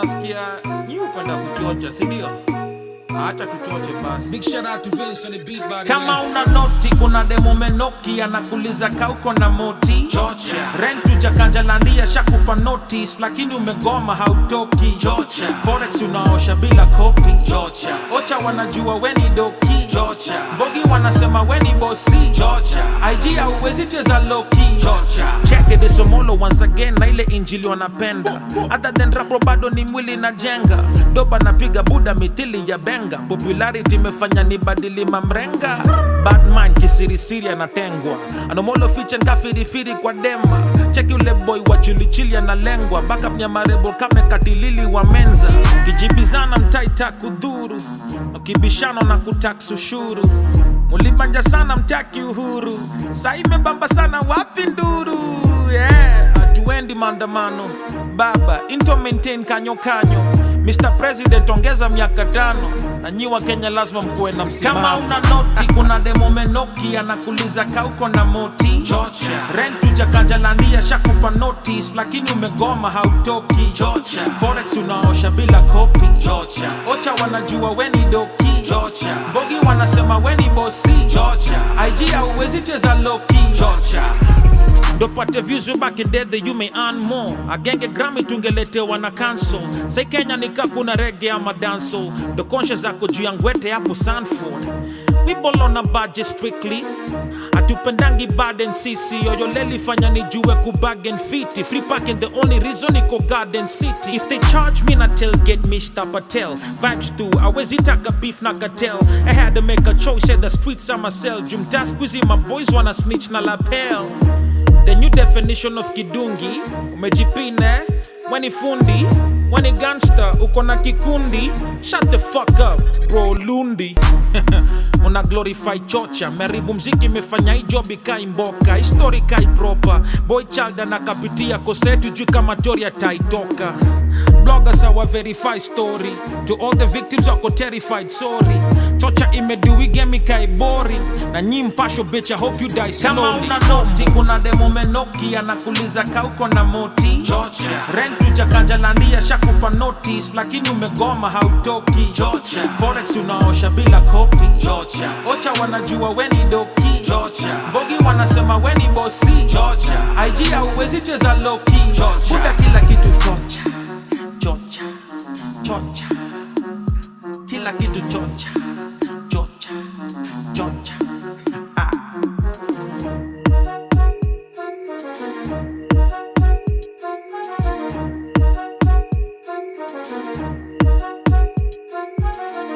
nasikia nyi upenda kuchocha, si ndio? Acha tuchoche basi. Big shout out to Vince on the beat by the Kama una noti kuna demo menoki anakuliza kauko na moti Chocha. Rentu jakanjalandia shakupa notice lakini umegoma hautoki Chocha. Forex unaosha bila kopi Chocha. Ocha wanajua weni doki Chocha. Bogi wanasema weni bosi Chocha. IG hauwezi cheza loki Chocha. Check it this omolo once again na ile injili wanapenda. Other than rapo bado ni mwili na jenga. Doba napiga buda mithili ya benga. Popularity imefanya ni badili mamrenga. Bad mind kisirisiri anatengwa. Anomolo fiche nkafirifiri kwa dema. Check yule boy wa chilichili analengwa. Backup nyamarebo kame katilili wa menza. Kijibizana mtaita kudhuru. Ukibishano na kutax ushuru. Mulibanja sana mtaki uhuru. Sa imebamba sana wapi nduru. Yeah, hatuendi maandamano. Baba, into maintain kanyo kanyo. Mr. President ongeza miaka 5. Na nyi wa Kenya lazima mkuwe na msimamo. Kama una noti kuna demo menoki anakuliza kauko na moti Chocha. Rentu jakanjalandia shakupa notice lakini umegoma hautoki Chocha. Forex unaosha bila kopi Chocha. Ocha wanajua weni doki Chocha. Bogi wanasema weni bosi Chocha. IG hauwezi cheza loki Chocha. Dopate views way back in day that you may earn more. Agenge Grammy tungeletewa na cancel. Say Kenya nika kuna reggae ama danso. The conscious zako juu ya ngwete hapo Sanford. We ball on a budget strictly. Atupendangi bad and sisi. Yoyoleli fanya nijue kubagen fiti. Free parking the only reason iko Garden City. If they charge me na tailgate Mr. Patel. Vibes too, awezi taka beef na cartel. I had to make a choice, said the streets are my cell. Jumta squeezy my boys wanna snitch na lapel. The new definition of kidungi umejipine, weni fundi, weni gangster, uko na kikundi. Shut the fuck up, bro lundi. Una glorify chocha, meribu mziki mefanya hii job ikai mboka. History kai proper, boy child anakapitia kosetu juu kama teoria taitoka. Bloggers awa verify story, to all the victims wako terrified sorry. Chocha imedui game ikai boring, na nyi mpasho bitch I hope you die slowly. Kama una noti kuna demo menoki anakuliza kauko na moti Chocha. Rentu jakanjalandia shakupa notice lakini umegoma hautoki Chocha. Forex unaosha bila kopi Chocha. Ocha wanajua weni doki Chocha. Bogi wanasema weni bosi Chocha. IG hauwezi cheza loki Chocha. Buda kila kitu chocha. Chocha. Chocha. Kila kitu chocha.